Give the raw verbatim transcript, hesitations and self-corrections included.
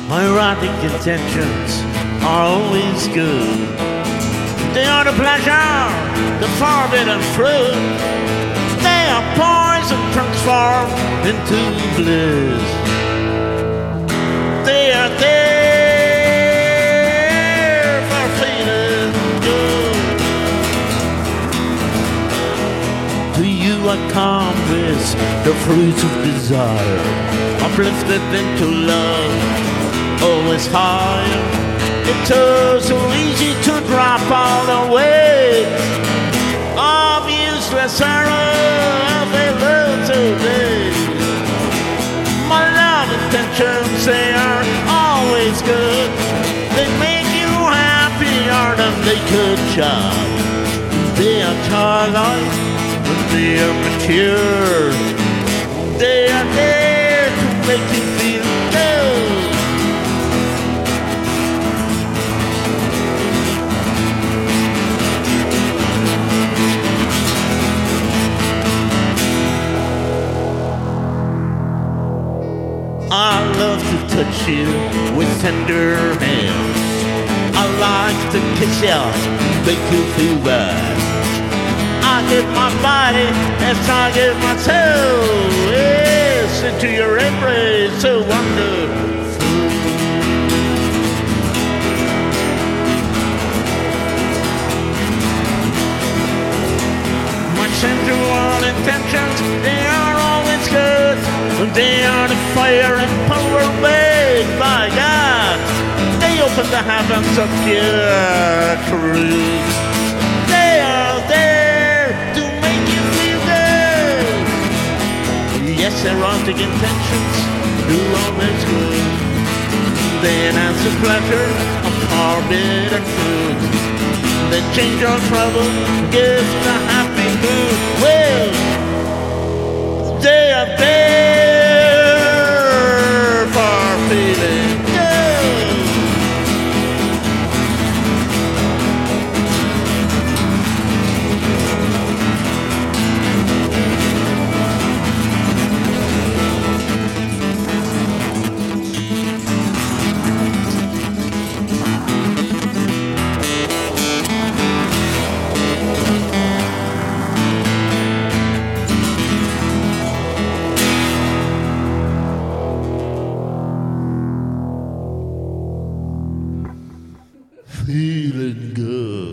My erotic intentions are always good. They are the pleasure, the forbidden fruit. They are poison transformed into bliss. They are there for feeling good. To you I come with the fruits of desire, uplifted into love, always higher. It's so, so easy to drop all the weight of useless sorrow of a little day. My love intentions, they are always good. They make you happier than they could job. They are childlike, but they are mature. They are there to make you feel good. I love to touch you with tender hands. I like to kiss you, make you feel bad. I give my body as I give my soul. Yes, into your embrace, so wonderful. My sensual intentions, they are always good. They are the fire and power made by God. They open the heavens of pure truth. They are there to make you feel good. Yes, erotic intentions do always good. They enhance the pleasure of forbidden fruit. They change your trouble, give the happy mood. Well, they are there. Feeling good. Feeling good.